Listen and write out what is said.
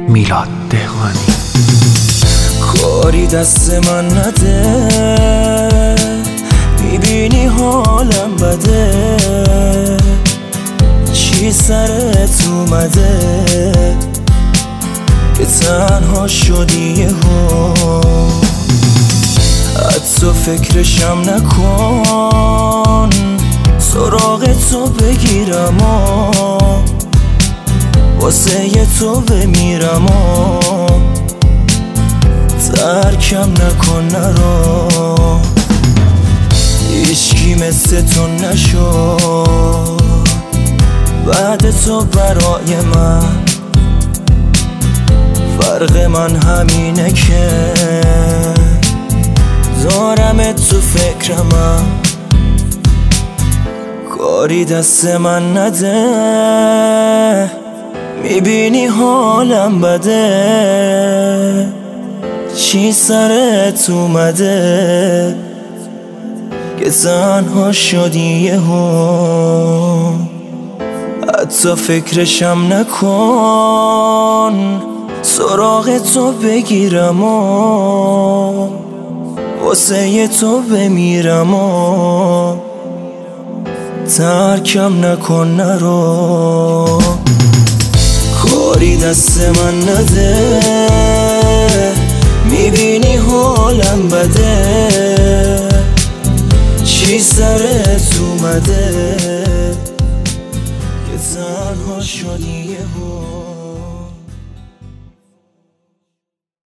میلاد دهقانی. کاری دست من نده، میبینی حالم بده، چی سرت اومده که تنها شدی یهو؟ حتی فکرشم نکن سراغ تو بگیرم واسه تو بمیرم ترکم نکن نرو. هیچکی مثل تو نشد بعد تو برای من، فرق من همینه که دارم تو فکرم. کاری دست من نده، میبینی حالم بده، چی سرت اومده که تنها شدی یهو؟ حتی فکرشم نکن سراغ تو بگیرم واسه تو بمیرم ترکم نکن نرو. کاری دست من نده، میبینی حالم بده، چی سرت اومده که تنها شدی یهو؟